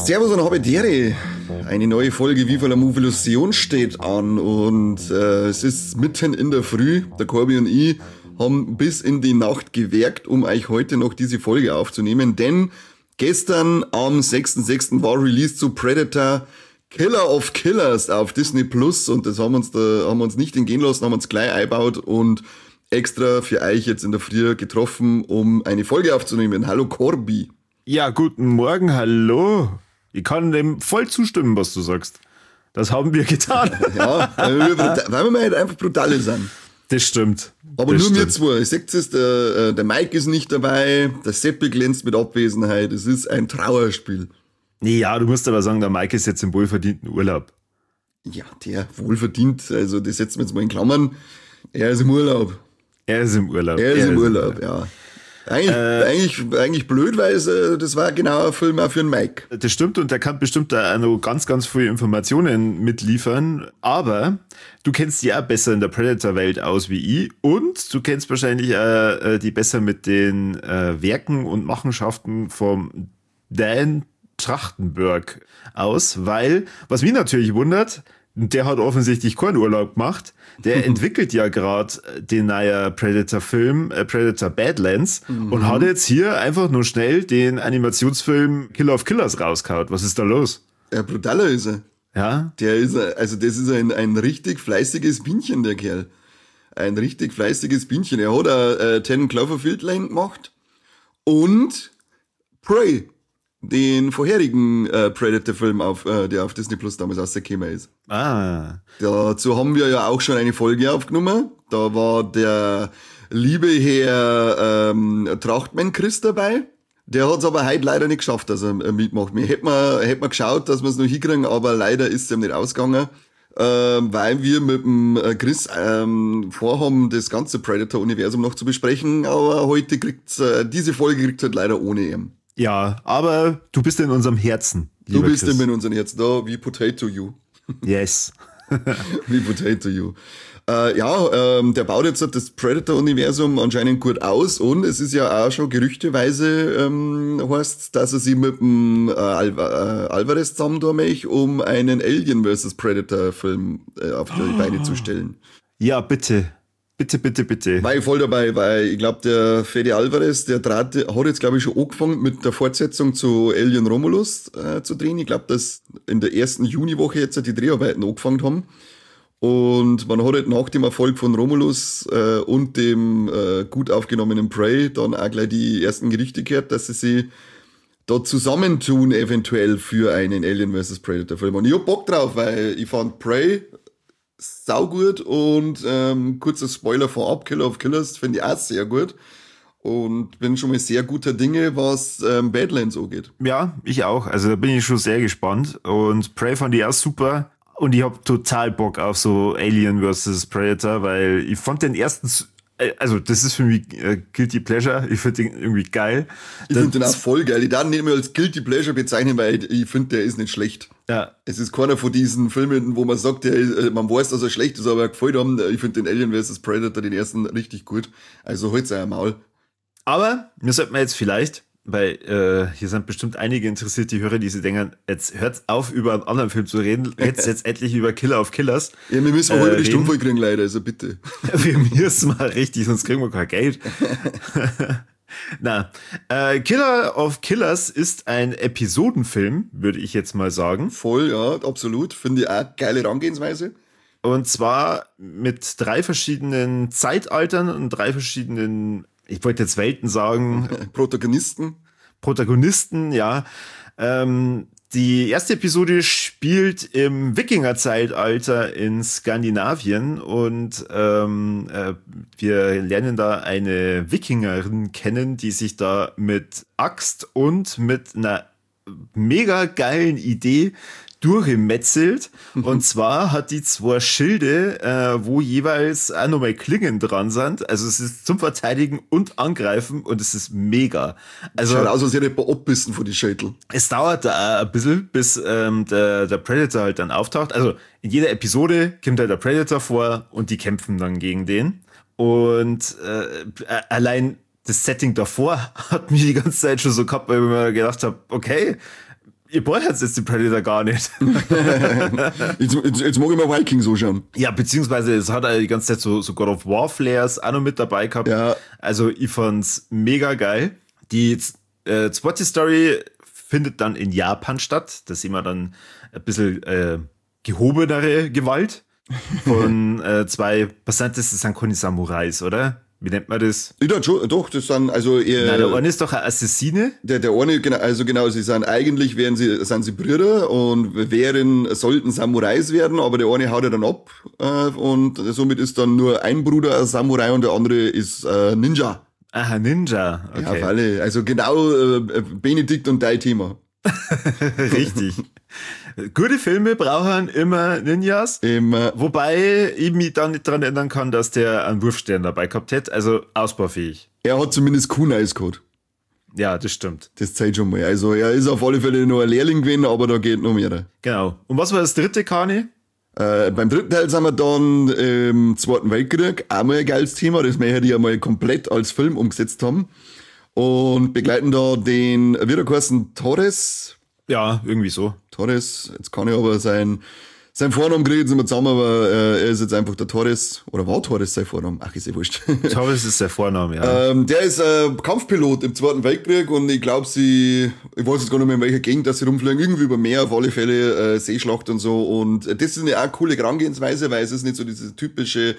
Servus und Habedere. Eine neue Folge Viva la Movilusion steht an und es ist mitten in der Früh. Der Corby und ich haben bis in die Nacht gewerkt, um euch heute noch diese Folge aufzunehmen, denn gestern am 6.6. war Release zu Predator Killer of Killers auf Disney Plus und das haben wir uns nicht entgehen lassen, haben uns gleich eingebaut und extra für euch jetzt in der Früh getroffen, um eine Folge aufzunehmen. Hallo Corby. Ja, guten Morgen, hallo. Ich kann dem voll zustimmen, was du sagst. Das haben wir getan. Ja, weil wir halt einfach brutale sind. Das stimmt. Aber das nur wir zwei. Ihr seht es, der Mike ist nicht dabei, der Seppi glänzt mit Abwesenheit. Es ist ein Trauerspiel. Ja, du musst aber sagen, der Mike ist jetzt im wohlverdienten Urlaub. Ja, der wohlverdient, also das setzen wir jetzt mal in Klammern. Er ist im Urlaub. Er ist im Urlaub, ja. Eigentlich blöd, weil das war genau ein Film auch für den Mike. Das stimmt und der kann bestimmt da auch noch ganz, ganz viele Informationen mitliefern. Aber du kennst die auch besser in der Predator-Welt aus wie ich. Und du kennst wahrscheinlich auch die besser mit den Werken und Machenschaften vom Dan Trachtenberg aus. Weil, was mich natürlich wundert, der hat offensichtlich keinen Urlaub gemacht. Der entwickelt ja gerade den neuen Predator-Film, Predator Badlands, und hat jetzt hier einfach nur schnell den Animationsfilm Killer of Killers rausgehauen. Was ist da los? Ja, brutaler ist er. Ja? Das ist ein richtig fleißiges Bienchen, der Kerl. Ein richtig fleißiges Bienchen. Er hat 10 Cloverfield Lane gemacht und Prey, den vorherigen Predator-Film, der auf Disney Plus damals rausgekommen ist. Ah. Dazu haben wir ja auch schon eine Folge aufgenommen. Da war der liebe Herr Trachtmann Chris dabei. Der hat es aber heute leider nicht geschafft, dass er mitmacht. Wir hätten geschaut, dass wir es noch hinkriegen, aber leider ist es ihm nicht ausgegangen, weil wir mit dem Chris vorhaben, das ganze Predator-Universum noch zu besprechen. Aber heute diese Folge kriegt halt leider ohne ihn. Ja, aber du bist in unserem Herzen. Du bist Chris. In unserem Herzen da, wie Potato You. Yes. Wie Potato You. Der baut jetzt das Predator-Universum anscheinend gut aus und es ist ja auch schon gerüchteweise heißt, dass er sich mit dem Alvarez zusammen tun möchte, um einen Alien vs. Predator-Film auf die Beine zu stellen. Ja, bitte. Bitte. War ich voll dabei, weil ich glaube, der Fede Alvarez, hat jetzt, glaube ich, schon angefangen mit der Fortsetzung zu Alien Romulus zu drehen. Ich glaube, dass in der ersten Juniwoche jetzt die Dreharbeiten angefangen haben. Und man hat halt nach dem Erfolg von Romulus und dem gut aufgenommenen Prey dann auch gleich die ersten Gerüchte gehört, dass sie sich da zusammentun eventuell für einen Alien vs. Predator Film. Und ich hab Bock drauf, weil ich fand Prey saugut und kurzer Spoiler vorab, Killer of Killers finde ich auch sehr gut und bin schon mal sehr guter Dinge, was Badlands angeht. Ja, ich auch, also da bin ich schon sehr gespannt und Prey fand ich auch super und ich hab total Bock auf so Alien vs. Predator, weil ich fand den ersten, also das ist für mich Guilty Pleasure, ich finde den irgendwie geil. Ich finde den auch voll geil, ich darf ihn nicht mehr als Guilty Pleasure bezeichnen, weil ich finde, der ist nicht schlecht. Ja. Es ist keiner von diesen Filmen, wo man sagt, man weiß, dass er schlecht ist, aber er gefällt haben. Ich finde den Alien vs. Predator, den ersten, richtig gut. Also holt's euer Maul. Aber wir sollten jetzt vielleicht, weil hier sind bestimmt einige interessierte Hörer, die sich denken, jetzt hört's auf, über einen anderen Film zu reden, jetzt endlich über Killer of Killers. Ja, wir müssen heute die Stunde voll kriegen, leider, also bitte. Wir müssen mal richtig, sonst kriegen wir kein Geld. Killer of Killers ist ein Episodenfilm, würde ich jetzt mal sagen. Voll, ja, absolut. Finde ich auch geile Herangehensweise. Und zwar mit 3 verschiedenen Zeitaltern und 3 verschiedenen, ich wollte jetzt Welten sagen. Protagonisten, ja. Die erste Episode spielt im Wikinger-Zeitalter in Skandinavien und wir lernen da eine Wikingerin kennen, die sich da mit Axt und mit einer mega geilen Idee durchgemetzelt. Und zwar hat die 2 Schilde, wo jeweils auch nochmal Klingen dran sind. Also es ist zum Verteidigen und Angreifen und es ist mega. Also schaut aus, als hätte jemand abbissen von die Schädel. Es dauert da ein bisschen, bis der Predator halt dann auftaucht. Also in jeder Episode kommt halt der Predator vor und die kämpfen dann gegen den. Und allein das Setting davor hat mich die ganze Zeit schon so gehabt, weil ich mir gedacht habe, okay, Ihr braucht jetzt den Predator gar nicht. Jetzt mag ich mal Vikings so schauen. Ja, beziehungsweise es hat er die ganze Zeit so God of War Flares auch noch mit dabei gehabt. Ja. Also ich fand's mega geil. Die zweite Story findet dann in Japan statt. Da sehen wir dann ein bisschen gehobenere Gewalt von zwei Passanten, das sind keine Samurais, oder? Wie nennt man das? Ja, schon, doch, das sind also eher. Nein, der eine ist doch ein Assassine. Der eine, genau, sie sind eigentlich, sind sie Brüder und sollten Samurais werden, aber der eine haut ja dann ab, und somit ist dann nur ein Bruder ein Samurai und der andere ist Ninja. Aha, Ninja. Okay. Ja, auf alle. Also genau, Benedikt und dein Thema. Richtig. Gute Filme brauchen immer Ninjas. Immer. Wobei ich mich dann nicht dran erinnern kann, dass der einen Wurfstern dabei gehabt hätte. Also ausbaufähig. Er hat zumindest Kunais gehabt. Ja, das stimmt. Das zeigt schon mal. Also er ist auf alle Fälle noch ein Lehrling gewesen, aber da geht noch mehr. Genau. Und was war das dritte, Kani? Beim dritten Teil sind wir dann im Zweiten Weltkrieg. Auch mal ein geiles Thema, das wir ja mal komplett als Film umgesetzt haben. Und begleiten da den, wie der geheißen, Torres. Ja, irgendwie so. Torres, jetzt kann ich aber sein Vornamen kriegen, jetzt nicht mehr zusammen, aber er ist jetzt einfach der Torres, oder war Torres sein Vorname? Ach, ist ja wurscht. Torres ist der Vorname, ja. Der ist Kampfpilot im Zweiten Weltkrieg und ich glaube, ich weiß jetzt gar nicht mehr, in welcher Gegend dass sie rumfliegen, irgendwie über Meer, auf alle Fälle, Seeschlacht und so. Und das ist eine auch coole Herangehensweise, weil es ist nicht so diese typische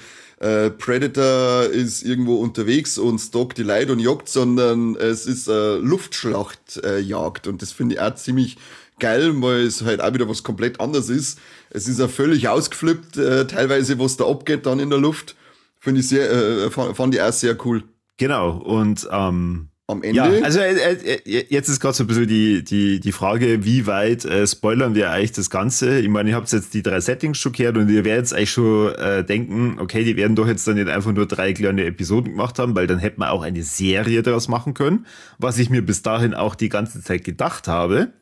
Predator ist irgendwo unterwegs und stalkt die Leute und jagt, sondern es ist Luftschlachtjagd und das finde ich auch ziemlich geil, weil es halt auch wieder was komplett anderes ist. Es ist ja völlig ausgeflippt, teilweise, was da abgeht dann in der Luft. Finde ich fand ich auch sehr cool. Genau, und am Ende. Ja, also jetzt ist gerade so ein bisschen die Frage, wie weit spoilern wir eigentlich das Ganze? Ich meine, ihr habt jetzt die 3 Settings schon gehört und ihr werdet eigentlich schon denken, okay, die werden doch jetzt dann nicht einfach nur 3 kleine Episoden gemacht haben, weil dann hätte man auch eine Serie daraus machen können, was ich mir bis dahin auch die ganze Zeit gedacht habe.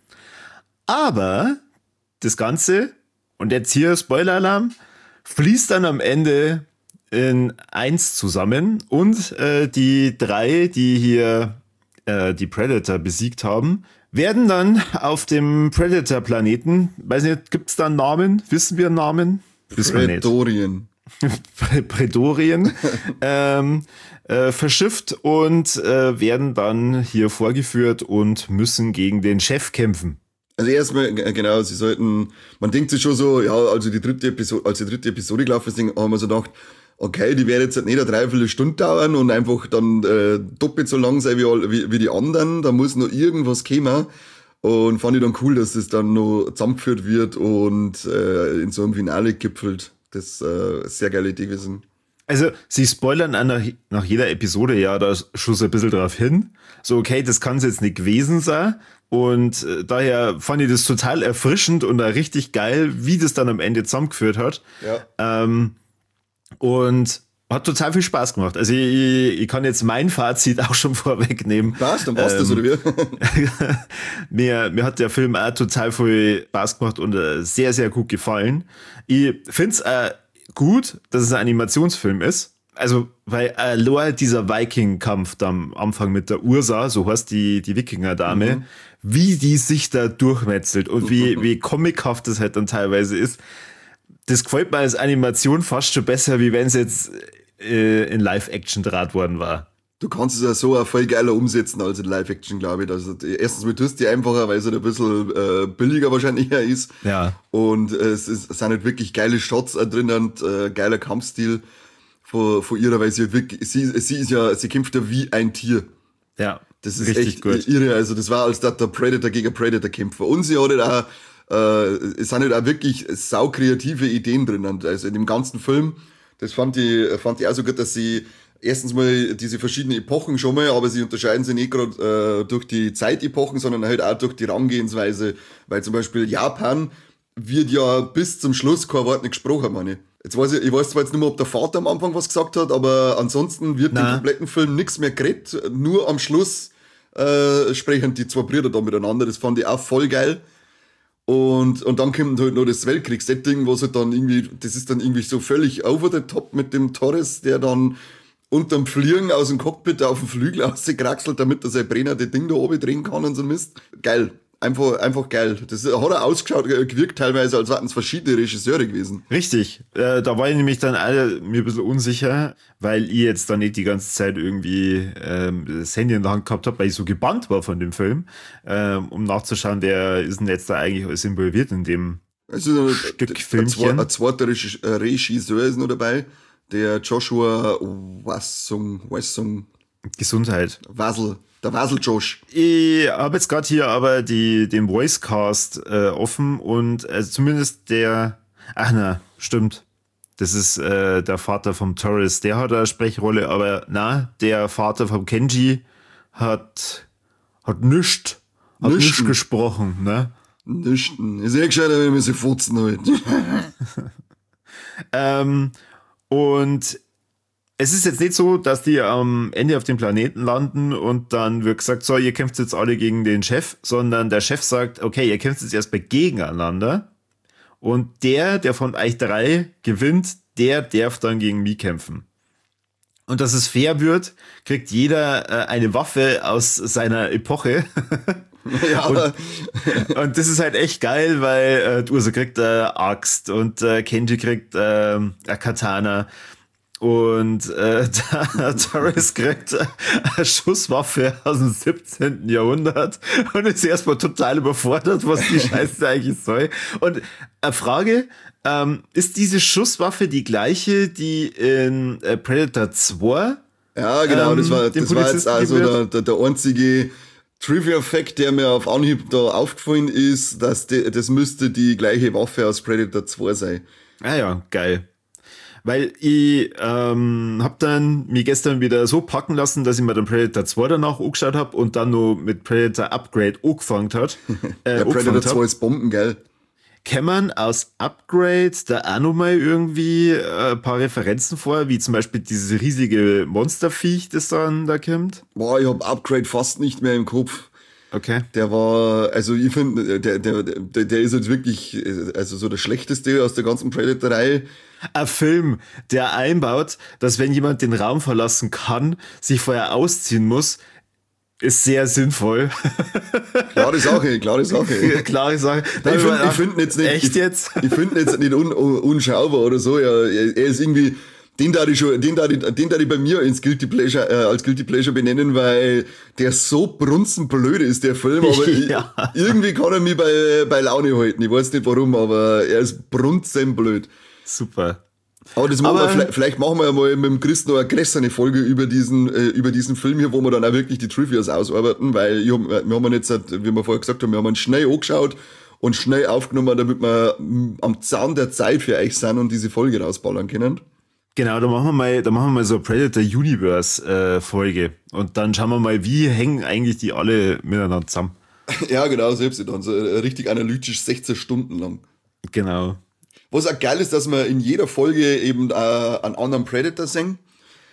Aber das Ganze, und jetzt hier Spoiler-Alarm, fließt dann am Ende in 1 zusammen und die 3, die hier die Predator besiegt haben, werden dann auf dem Predator-Planeten, weiß nicht, gibt's da einen Namen? Wissen wir einen Namen? Prätorien. Prätorien verschifft und werden dann hier vorgeführt und müssen gegen den Chef kämpfen. Also erstmal, genau, man denkt sich schon so, ja, als die dritte Episode gelaufen ist, haben wir so gedacht, okay, die werden jetzt halt nicht eine Dreiviertelstunde dauern und einfach dann doppelt so lang sein wie die anderen, da muss noch irgendwas kommen. Und fand ich dann cool, dass das dann noch zusammengeführt wird und in so einem Finale gipfelt. Das ist eine sehr geile Idee gewesen. Also, sie spoilern nach jeder Episode ja da schon so ein bisschen drauf hin. So, okay, das kann es jetzt nicht gewesen sein. Und daher fand ich das total erfrischend und richtig geil, wie das dann am Ende zusammengeführt hat. Ja. Und hat total viel Spaß gemacht. Also ich kann jetzt mein Fazit auch schon vorwegnehmen. Was? Dann passt das, oder wie? Mir hat der Film auch total viel Spaß gemacht und sehr, sehr gut gefallen. Ich finde es gut, dass es ein Animationsfilm ist. Also, weil allein dieser Viking-Kampf da am Anfang mit der Ursa, so heißt die Wikinger-Dame, wie die sich da durchmetzelt und wie comichaft das halt dann teilweise ist. Das gefällt mir als Animation fast schon besser, wie wenn es jetzt in Live-Action draht worden war. Du kannst es ja so auch voll geiler umsetzen als in Live-Action, glaube ich. Also, erstens mal tust du die einfacher, weil es halt ein bisschen billiger wahrscheinlich ist. Ja. Und es sind halt wirklich geile Shots drin und geiler Kampfstil von ihrer, weil sie kämpft ja wie ein Tier. Ja, das ist richtig echt gut. Irre. Also das war, als der Predator gegen Predator kämpft. Und sie hat halt auch, es sind halt auch wirklich saukreative Ideen drin. Und also in dem ganzen Film, das fand ich auch so gut, dass sie erstens mal diese verschiedenen Epochen schon mal, aber sie unterscheiden sich nicht gerade durch die Zeitepochen, sondern halt auch durch die Herangehensweise. Weil zum Beispiel Japan wird ja bis zum Schluss kein Wort nicht gesprochen, meine ich. Ich weiß zwar jetzt nicht mehr, ob der Vater am Anfang was gesagt hat, aber ansonsten wird im kompletten Film nichts mehr geredet. Nur am Schluss sprechen die 2 Brüder da miteinander. Das fand ich auch voll geil. Und dann kommt halt noch das Weltkriegssetting, was halt dann irgendwie, das ist dann irgendwie so völlig over the top mit dem Torres, der dann unterm Fliegen aus dem Cockpit auf den Flügel ausgekraxelt, damit er sein Brenner das Ding da oben drehen kann und so Mist. Geil. einfach geil. Das hat er ausgeschaut, gewirkt teilweise, als hatten es verschiedene Regisseure gewesen. Richtig. Da war ich nämlich dann alle mir ein bisschen unsicher, weil ich jetzt da nicht die ganze Zeit irgendwie das Handy in der Hand gehabt habe, weil ich so gebannt war von dem Film, um nachzuschauen, wer ist denn jetzt da eigentlich alles involviert in dem Stück Filmchen. Ein zweiter Regisseur ist noch dabei, der Joshua Wassung, Gesundheit. Der Wasel Josh. Ich habe jetzt gerade hier aber den Voicecast offen und also zumindest stimmt. Das ist der Vater vom Torres, der hat eine Sprechrolle, aber der Vater vom Kenji hat nichts gesprochen, ne? Nichten. Ist gescheiter, wenn wir sie futzen halt. Und es ist jetzt nicht so, dass die am Ende auf dem Planeten landen und dann wird gesagt, so, ihr kämpft jetzt alle gegen den Chef, sondern der Chef sagt, okay, ihr kämpft jetzt erstmal gegeneinander und der von euch 3 gewinnt, der darf dann gegen mich kämpfen. Und dass es fair wird, kriegt jeder eine Waffe aus seiner Epoche. Ja, und das ist halt echt geil, weil Ursa kriegt eine Axt und Kenji kriegt eine Katana. Und Torres kriegt eine Schusswaffe aus dem 17. Jahrhundert und ist erstmal total überfordert, was die Scheiße eigentlich soll. Und eine Frage, ist diese Schusswaffe die gleiche, die in Predator 2? Ja, genau, das war jetzt also der einzige Trivia-Fact, der mir auf Anhieb da aufgefallen ist, dass das müsste die gleiche Waffe aus Predator 2 sein. Ah ja, geil. Weil ich hab dann mich gestern wieder so packen lassen, dass ich mir den Predator 2 danach angeschaut habe und dann noch mit Predator Upgrade angefangen hat. Der Predator 2 ist bombengeil. Kann man aus Upgrade da auch nochmal irgendwie ein paar Referenzen vor, wie zum Beispiel dieses riesige Monsterviech, das dann da kommt? Boah, ich hab Upgrade fast nicht mehr im Kopf. Okay. Der war, also ich finde, der ist jetzt wirklich, also so der schlechteste aus der ganzen Predator-Reihe. Ein Film, der einbaut, dass wenn jemand den Raum verlassen kann, sich vorher ausziehen muss, ist sehr sinnvoll. Klare Sache. Klare Sache. Ich finde jetzt nicht. Echt jetzt? Ich finde jetzt nicht unschaubar oder so. Ja, er ist irgendwie, den da ich bei mir ins Guilty Pleasure, als Guilty Pleasure benennen, weil der so brunzenblöd ist, der Film, aber ja. Irgendwie kann er mich bei Laune halten. Ich weiß nicht warum, aber er ist brunzenblöd. Super. Aber vielleicht machen wir ja mal mit dem Chris noch eine größere Folge über diesen Film hier, wo wir dann auch wirklich die Trivias ausarbeiten, weil wir haben jetzt, wie wir vorher gesagt haben, wir haben ihn schnell angeschaut und schnell aufgenommen, damit wir am Zahn der Zeit für euch sind und diese Folge rausballern können. Genau, da machen wir mal so eine Predator Universe Folge und dann schauen wir mal, wie hängen eigentlich die alle miteinander zusammen. Ja, genau, selbst dann so richtig analytisch 16 Stunden lang. Genau. Was auch geil ist, dass wir in jeder Folge eben einen anderen Predator sehen.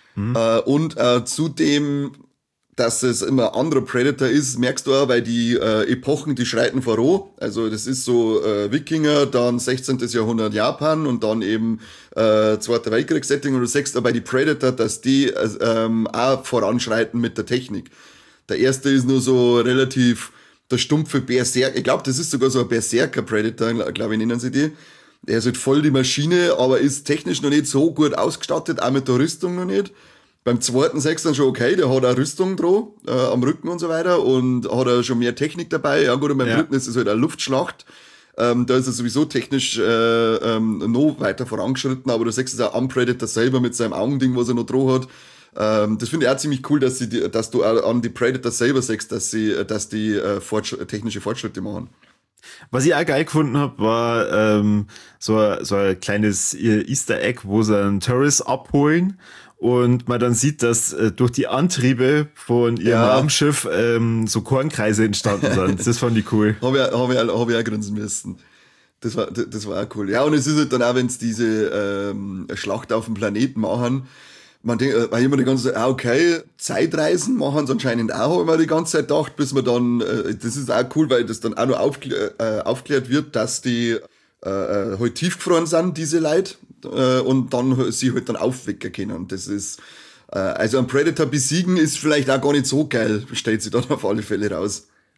Und zudem, dass es immer ein anderer Predator ist, merkst du auch, weil die Epochen, die schreiten voran. Also das ist so Wikinger, dann 16. Jahrhundert Japan und dann eben Zweiter Weltkrieg-Setting. Und du siehst auch bei die Predator, dass die auch voranschreiten mit der Technik. Der erste ist nur so relativ der stumpfe Berserker. Ich glaube, das ist sogar so ein Berserker-Predator, glaube ich, nennen sie die. Er ist halt voll die Maschine, aber ist technisch noch nicht so gut ausgestattet, auch mit der Rüstung noch nicht. Beim zweiten sagst du dann schon, okay, der hat auch Rüstung dran, am Rücken und so weiter und hat auch schon mehr Technik dabei. Ja gut, und beim dritten ist es halt eine Luftschlacht. Da ist er sowieso technisch noch weiter vorangeschritten, aber du siehst es auch am Predator selber mit seinem Augending, was er noch dran hat. Das finde ich auch ziemlich cool, dass du auch an die Predator selber siehst, dass die technische Fortschritte machen. Was ich auch geil gefunden habe, war so ein kleines Easter Egg, wo sie einen Torres abholen und man dann sieht, dass durch die Antriebe von ihrem Raumschiff so Kornkreise entstanden sind. Das fand ich cool. Hab ich auch grinsen müssen. Das war auch cool. Ja, und es ist halt dann auch, wenn es diese Schlacht auf dem Planeten machen, man denkt, weil immer die ganze Zeit, okay, Zeitreisen machen sie anscheinend auch immer die ganze Zeit gedacht, bis man dann, das ist auch cool, weil das dann auch noch aufklärt wird, dass die halt tiefgefroren sind, diese Leute, und dann sie halt dann aufwecken können. Und das ist, also ein Predator besiegen ist vielleicht auch gar nicht so geil, stellt sich dann auf alle Fälle raus.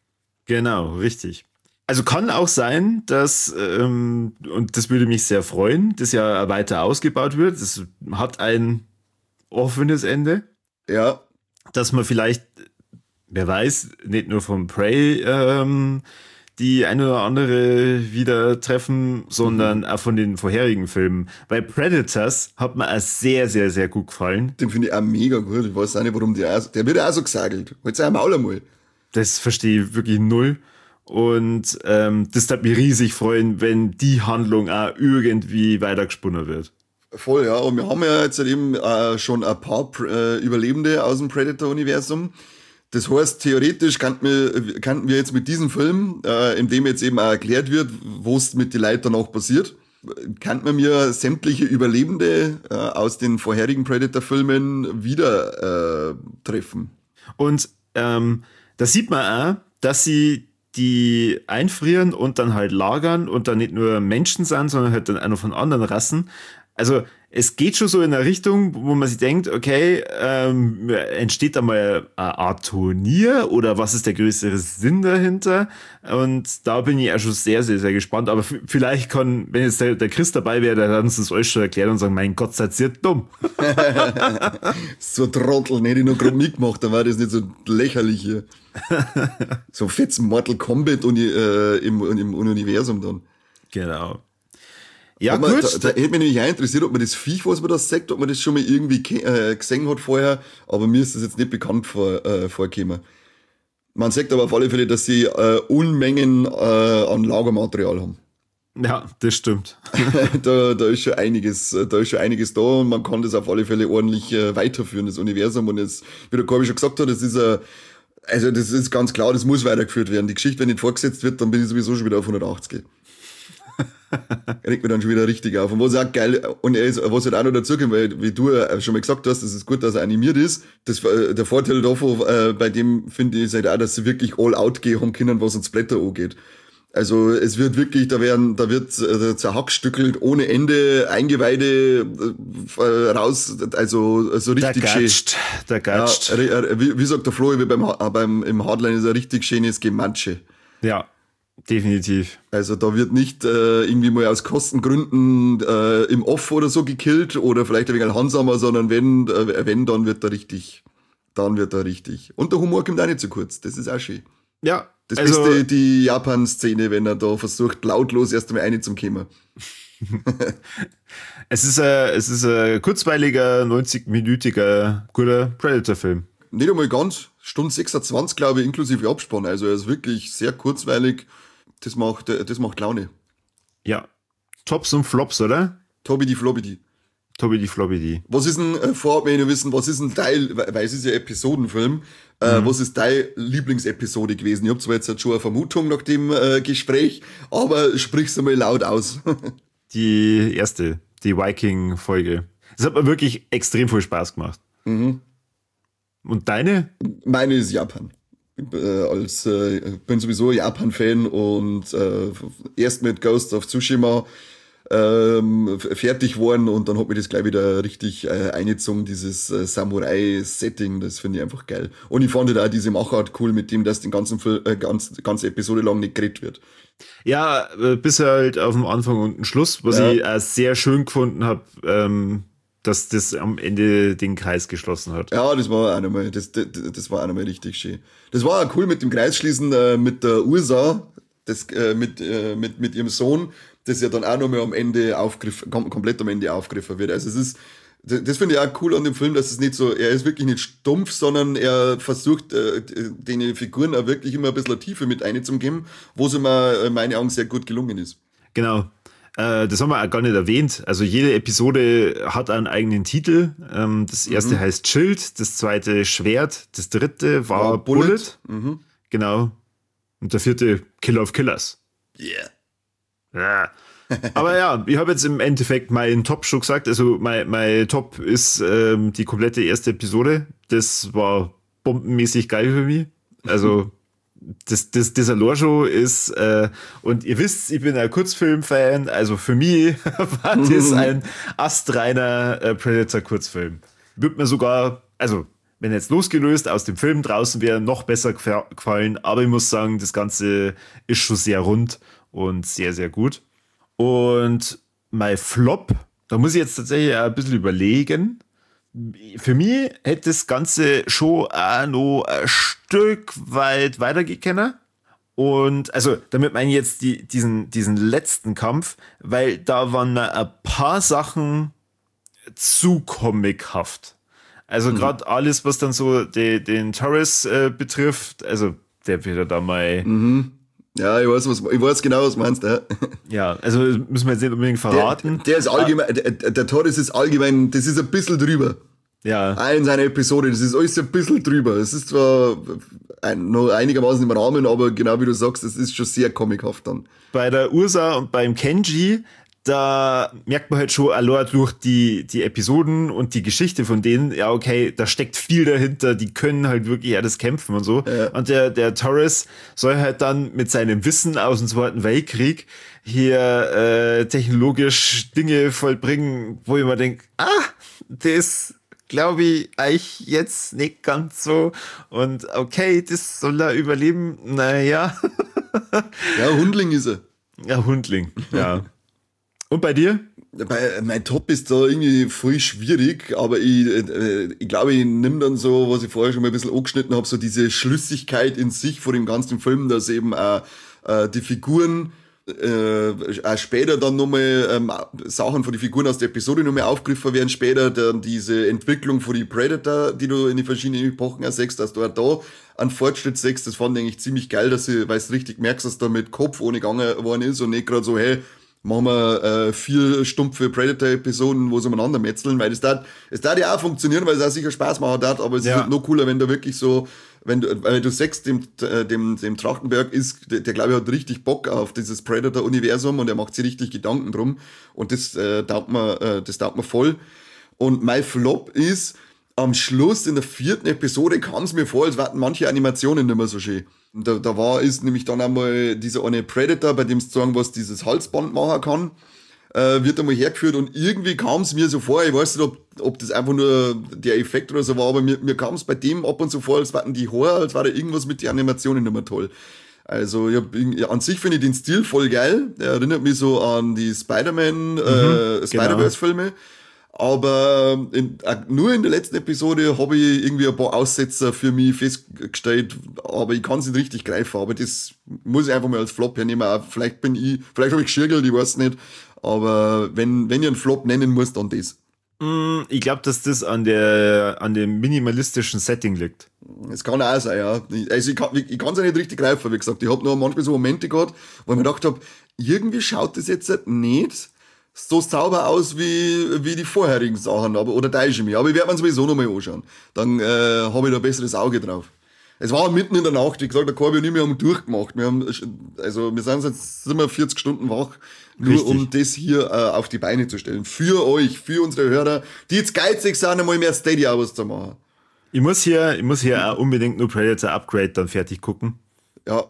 Genau, richtig. Also kann auch sein, dass, und das würde mich sehr freuen, das ja weiter ausgebaut wird. Das hat ein offenes Ende. Ja. Dass man vielleicht, wer weiß, nicht nur vom Prey die eine oder andere wieder treffen, sondern auch von den vorherigen Filmen. Weil Predators hat mir auch sehr, sehr, sehr gut gefallen. Den finde ich auch mega gut. Ich weiß auch nicht, warum der wird ja auch so gesagelt. Holt's auch Maul einmal. Das verstehe ich wirklich null. Und das würde mich riesig freuen, wenn die Handlung auch irgendwie weitergesponnen wird. Voll, ja. Und wir haben ja jetzt eben schon ein paar Überlebende aus dem Predator-Universum. Das heißt, theoretisch kannten wir jetzt mit diesem Film, in dem jetzt eben auch erklärt wird, was mit den Leuten danach passiert, kannten wir mir sämtliche Überlebende aus den vorherigen Predator-Filmen wieder treffen. Und da sieht man auch, dass sie die einfrieren und dann halt lagern und dann nicht nur Menschen sind, sondern halt dann auch noch von anderen Rassen. Also es geht schon so in eine Richtung, wo man sich denkt, okay, entsteht da mal eine Art Turnier oder was ist der größere Sinn dahinter? Und da bin ich auch schon sehr, sehr, sehr gespannt. Aber vielleicht kann, wenn jetzt der Chris dabei wäre, der hat uns das alles schon erklärt und sagen, mein Gott, seid ihr dumm. So ein Trottel, hätte ich noch gerade mitgemacht, dann war das nicht so lächerlich hier. So fettes Mortal Kombat im Universum dann. Genau. Ja, gut. gut. Da hätte mich nämlich auch interessiert, ob man das Viech, was man da sagt, ob man das schon mal irgendwie gesehen hat vorher, aber mir ist das jetzt nicht bekannt vorgekommen. Man sagt aber auf alle Fälle, dass sie Unmengen an Lagermaterial haben. Ja, das stimmt. da ist schon einiges da und man kann das auf alle Fälle ordentlich weiterführen, das Universum. Und es, wie der Corby schon gesagt hat, das ist ganz klar, das muss weitergeführt werden. Die Geschichte, wenn nicht fortgesetzt wird, dann bin ich sowieso schon wieder auf 180. Regt mir dann schon wieder richtig auf. Und was auch geil, und was halt auch noch dazu kommt, weil, wie du schon mal gesagt hast, das ist gut, dass er animiert ist. Der Vorteil davon, bei dem finde ich, ist halt auch, dass sie wirklich all out gehen haben können, was uns Blätter angeht. Also, es wird wirklich, da wird zerhackstückelt ohne Ende, Eingeweide raus, also so richtig schön. Der gatscht. Ja, wie sagt der Flo, im Hardline ist ein richtig schönes Gematsche. Ja. Definitiv. Also da wird nicht irgendwie mal aus Kostengründen im Off oder so gekillt oder vielleicht ein wenig handsamer, sondern wenn, dann wird er richtig. Und der Humor kommt auch nicht zu kurz, das ist auch schön. Ja. Das Beste, die Japan-Szene, wenn er da versucht, lautlos erst einmal reinzukommen. Es ist ein kurzweiliger, 90-minütiger, guter Predator-Film. Nicht einmal ganz, Stunde 26, glaube ich, inklusive Abspann. Also er ist wirklich sehr kurzweilig. Das macht Laune. Ja. Tops und Flops, oder? Tobi die Flobbidi. Was ist denn, vorab möchte ich wissen, was ist denn dein, weil es ist ja Episodenfilm, was ist deine Lieblingsepisode gewesen? Ich habe zwar jetzt schon eine Vermutung nach dem Gespräch, aber sprich's einmal laut aus. Die erste, die Viking-Folge. Das hat mir wirklich extrem viel Spaß gemacht. Mhm. Und deine? Meine ist Japan. Bin sowieso Japan-Fan und erst mit Ghost of Tsushima fertig geworden und dann hat mir das gleich wieder richtig eingezogen, dieses Samurai-Setting, das finde ich einfach geil. Und ich fand halt auch diese Machart cool, mit dem das den ganze Episode lang nicht geredet wird. Ja, bis halt auf dem Anfang und den Schluss, was ich sehr schön gefunden habe, dass das am Ende den Kreis geschlossen hat. Ja, das war auch nochmal, das war auch nochmal richtig schön. Das war auch cool mit dem Kreisschließen mit der Ursa, mit ihrem Sohn, das ja dann auch nochmal am Ende komplett am Ende aufgegriffen wird. Also das finde ich auch cool an dem Film, dass es nicht so, er ist wirklich nicht stumpf, sondern er versucht, den Figuren auch wirklich immer ein bisschen Tiefe mit einzugeben, wo es immer in meinen Augen sehr gut gelungen ist. Genau. Das haben wir auch gar nicht erwähnt. Also jede Episode hat einen eigenen Titel. Das erste heißt Schild, das zweite Schwert, das dritte war Bullet. Mhm. Genau. Und der vierte Killer of Killers. Yeah. Ja. Aber ja, ich habe jetzt im Endeffekt meinen Top schon gesagt. Also mein Top ist die komplette erste Episode. Das war bombenmäßig geil für mich. Also das Alor-Show ist, und ihr wisst, ich bin ein Kurzfilm-Fan, also für mich war das ein astreiner Predator-Kurzfilm. Wird mir sogar, also wenn jetzt losgelöst aus dem Film draußen wäre, noch besser gefallen. Aber ich muss sagen, das Ganze ist schon sehr rund und sehr, sehr gut. Und mein Flop, da muss ich jetzt tatsächlich ein bisschen überlegen. Für mich hätte das Ganze schon auch noch ein Stück weit weitergehen können. Und also damit meine ich jetzt diesen letzten Kampf, weil da waren ein paar Sachen zu comichaft. Also gerade alles, was dann so den Torres betrifft, also der wird ja da mal... Ja, ich weiß genau, was du meinst. Ja, ja, also müssen wir jetzt nicht unbedingt verraten. Der ist allgemein, der Torres ist allgemein, das ist ein bisschen drüber. Ja. In seiner Episode, das ist alles ein bisschen drüber. Es ist zwar noch einigermaßen im Rahmen, aber genau wie du sagst, es ist schon sehr comichaft dann. Bei der Ursa und beim Kenji, da merkt man halt schon allein durch die Episoden und die Geschichte von denen, ja okay, da steckt viel dahinter, die können halt wirklich alles kämpfen und so. Ja. Und der Torres soll halt dann mit seinem Wissen aus dem Zweiten Weltkrieg hier technologisch Dinge vollbringen, wo ich mir denke, das glaube ich eigentlich jetzt nicht ganz so. Und okay, das soll er überleben, naja. Ja, Hundling ist er. Ja, Hundling, ja. Und bei dir? Mein Top ist da irgendwie voll schwierig, aber ich glaube, ich nehme dann so, was ich vorher schon mal ein bisschen angeschnitten habe, so diese Schlüssigkeit in sich vor dem ganzen Film, dass eben auch die Figuren auch später dann nochmal Sachen von den Figuren aus der Episode nochmal aufgegriffen werden, später dann diese Entwicklung von die Predator, die du in die verschiedenen Epochen auch siehst, dass du auch da einen Fortschritt siehst, das fand ich eigentlich ziemlich geil, weil du richtig merkst, dass da mit Kopf ohne gegangen worden ist und nicht gerade so, hey, machen wir 4 stumpfe Predator-Episoden, wo sie umeinander metzeln, weil es darf ja auch funktionieren, weil es auch sicher Spaß machen darf, aber es ist halt noch cooler, wenn da wirklich so, weil du sagst, dem Trachtenberg der glaube ich hat richtig Bock auf dieses Predator-Universum und er macht sich richtig Gedanken drum und das taugt mir voll. Und mein Flop ist, am Schluss in der 4. Episode kam es mir vor, als wären manche Animationen nicht mehr so schön. Ist nämlich dann einmal dieser eine Predator, bei dem sie sagen, was dieses Halsband machen kann, wird einmal hergeführt und irgendwie kam es mir so vor, ich weiß nicht, ob das einfach nur der Effekt oder so war, aber mir kam es bei dem ab und zu vor, als wären die Haare, als war da irgendwas mit den Animationen nicht mehr toll. Also an sich finde ich den Stil voll geil, der erinnert mich so an die Spider-Verse-Filme. Aber nur in der letzten Episode habe ich irgendwie ein paar Aussetzer für mich festgestellt, aber ich kann es nicht richtig greifen. Aber das muss ich einfach mal als Flop hernehmen. Vielleicht habe ich geschirgelt, ich weiß nicht. Aber wenn ich einen Flop nennen muss, dann das. Ich glaube, dass das an dem minimalistischen Setting liegt. Es kann auch sein, ja. Also ich kann es ja nicht richtig greifen, wie gesagt. Ich habe nur manchmal so Momente gehabt, wo ich mir gedacht habe, irgendwie schaut das jetzt nicht so sauber aus wie die vorherigen Sachen, oder täusche ich mich. Aber ich werde mir sowieso nochmal anschauen. Dann habe ich da ein besseres Auge drauf. Es war mitten in der Nacht, wie gesagt, der Corby und ich, wir haben durchgemacht. Wir sind jetzt 40 Stunden wach, nur richtig, um das hier auf die Beine zu stellen. Für euch, für unsere Hörer, die jetzt geizig sind, einmal mehr Steady-Hours zu machen. Ich muss hier auch unbedingt nur Predator Upgrade dann fertig gucken. Ja,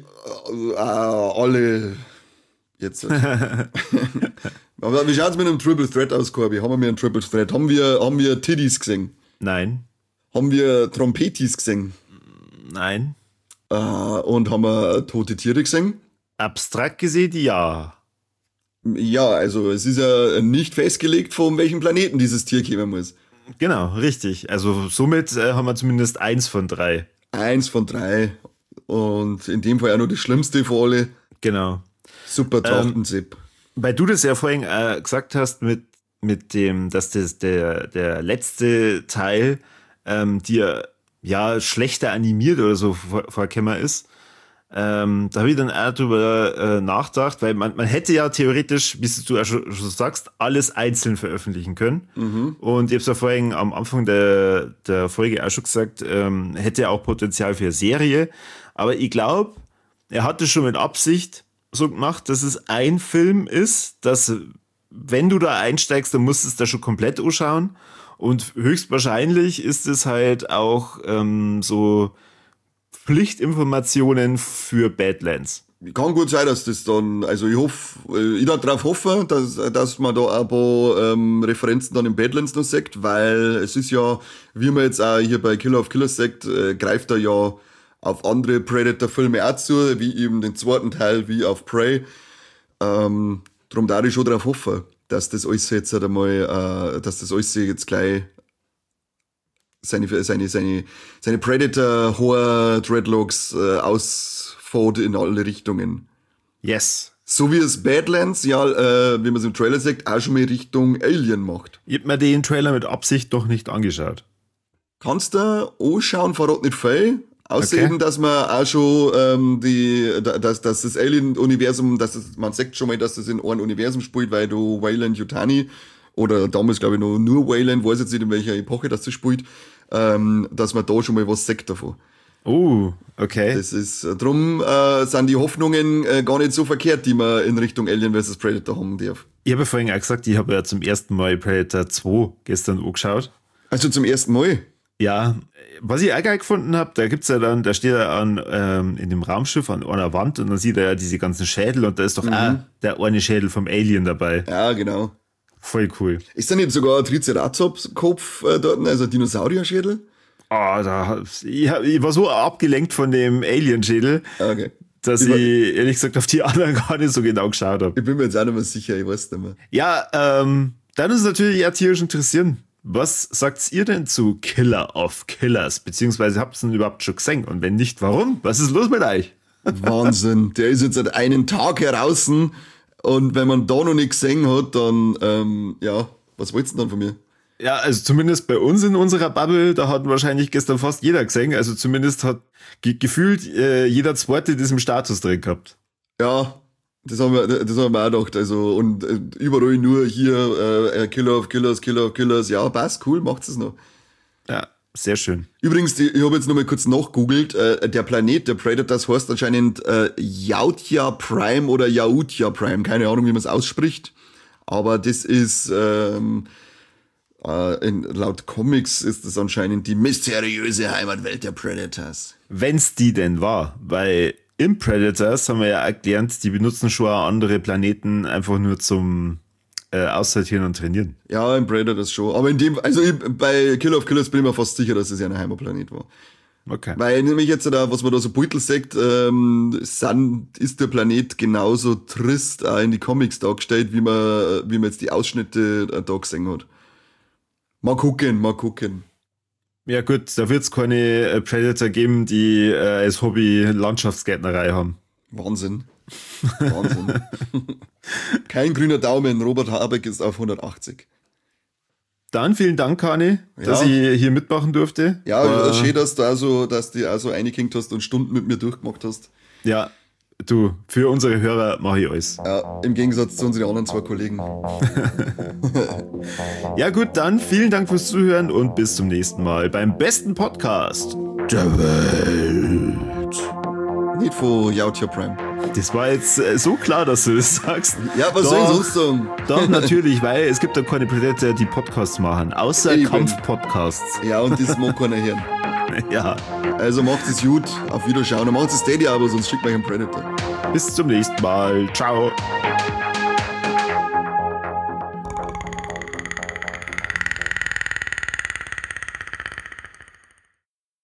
alle jetzt. Aber wie schaut's mit einem Triple Threat aus, Corby? Haben wir einen Triple Threat? Haben wir Tiddies gesehen? Nein. Haben wir Trompetis gesehen? Nein. Und haben wir tote Tiere gesehen? Abstrakt gesehen, ja. Ja, also es ist ja nicht festgelegt, von welchem Planeten dieses Tier kommen muss. Genau, richtig. Also somit haben wir zumindest 1 von 3. 1 von 3. Und in dem Fall auch nur das Schlimmste für alle. Genau. Super Trachtensepp. Weil du das ja vorhin gesagt hast mit dem, dass das der letzte Teil dir ja schlechter animiert oder so vorgekommen ist. Da habe ich dann auch drüber nachgedacht, weil man hätte ja theoretisch, wie du schon sagst, alles einzeln veröffentlichen können. Mhm. Und ich habe es ja vorhin am Anfang der Folge auch schon gesagt, hätte auch Potenzial für eine Serie. Aber ich glaube, er hatte schon mit Absicht so gemacht, dass es ein Film ist, dass, wenn du da einsteigst, dann musst du es da schon komplett anschauen. Und höchstwahrscheinlich ist es halt auch so Pflichtinformationen für Badlands. Kann gut sein, dass das dann, also ich darf darauf hoffen, dass man da ein paar Referenzen dann in Badlands noch sagt, weil es ist ja, wie man jetzt auch hier bei Killer of Killers sagt, greift er ja auf andere Predator-Filme auch zu, wie eben den zweiten Teil, wie auf Prey. Drum darf ich schon darauf hoffen, dass das alles jetzt halt einmal, dass das alles jetzt gleich seine Predator-Horror-Dreadlocks ausfährt in alle Richtungen. Yes. So wie es Badlands, ja, wie man es im Trailer sagt, auch schon mal Richtung Alien macht. Ich hab mir den Trailer mit Absicht doch nicht angeschaut. Kannst du anschauen, verrat nicht viel. Außer Okay. eben, dass man auch schon dass das Alien-Universum, man sagt schon mal, dass das in einem Universum spielt, weil du Wayland Yutani, oder damals glaube ich noch nur Wayland, weiß jetzt nicht in welcher Epoche das spielt, dass man da schon mal was sagt davon. Okay. Das ist, drum sind die Hoffnungen gar nicht so verkehrt, die man in Richtung Alien vs. Predator haben darf. Ich habe ja vorhin auch gesagt, ich habe ja zum ersten Mal Predator 2 gestern angeschaut. Also zum ersten Mal? Ja, was ich auch geil gefunden habe, da gibt's ja dann, da steht er an in dem Raumschiff an einer Wand und dann sieht er ja diese ganzen Schädel und da ist doch auch der eine Schädel vom Alien dabei. Ja, genau. Voll cool. Ist da nicht sogar ein Triceratops-Kopf dort, also ein Dinosaurier-Schädel? Ich war so abgelenkt von dem Alien-Schädel, Okay. dass ich ehrlich gesagt auf die anderen gar nicht so genau geschaut habe. Ich bin mir jetzt auch nicht mehr sicher, ich weiß nicht mehr. Ja, dann ist natürlich ja tierisch interessieren. Was sagt ihr denn zu Killer of Killers? Beziehungsweise habt ihr ihn überhaupt schon gesehen? Und wenn nicht, warum? Was ist los mit euch? Wahnsinn, der ist jetzt seit einem Tag heraus und wenn man da noch nicht gesehen hat, dann, ja, was wollt's denn dann von mir? Ja, also zumindest bei uns in unserer Bubble, da hat wahrscheinlich gestern fast jeder gesehen. Also zumindest hat gefühlt jeder Zweite diesen Status drin gehabt. Ja, das haben wir auch gedacht, also, und überall nur hier, Killer of Killers, Killer of Killers, ja, passt, cool, macht's es noch. Ja, sehr schön. Übrigens, ich habe jetzt noch mal kurz nachgoogelt, der Planet der Predators heißt anscheinend Yautja Prime oder Yautja Prime, keine Ahnung, wie man es ausspricht, aber das ist, laut Comics ist das anscheinend die mysteriöse Heimatwelt der Predators. Wenn's die denn war, weil im Predators haben wir ja erklärt, die benutzen schon auch andere Planeten einfach nur zum Aussortieren und Trainieren. Ja, im Predators schon, aber bei Killer of Killers bin ich mir fast sicher, dass es ja ein Heimatplanet war. Okay. Weil nämlich jetzt da, was man da so Beutel sagt, ist der Planet genauso trist auch in die Comics dargestellt, wie man jetzt die Ausschnitte da gesehen hat. Mal gucken. Ja gut, da wird's keine Predator geben, die als Hobby Landschaftsgärtnerei haben. Wahnsinn. Kein grüner Daumen, Robert Habeck ist auf 180. Dann vielen Dank, Kani, dass ich hier mitmachen durfte. Ja, schön, dass du also eingeklinkt hast und Stunden mit mir durchgemacht hast. Ja, du, für unsere Hörer mache ich alles. Ja, im Gegensatz zu unseren anderen zwei Kollegen. Ja gut, dann vielen Dank fürs Zuhören und bis zum nächsten Mal beim besten Podcast der Welt. Nicht von Yautja Prime. Das war jetzt so klar, dass du das sagst. Ja, was soll ich sonst sagen? Doch, natürlich, weil es gibt ja keine Predator, die Podcasts machen, außer Eben. Kampfpodcasts. Ja, und das mag keiner hören. Ja, Also macht es gut, auf Wiederschauen. Und macht es Steady, aber sonst schickt euch einen Predator. bis zum nächsten Mal. Ciao.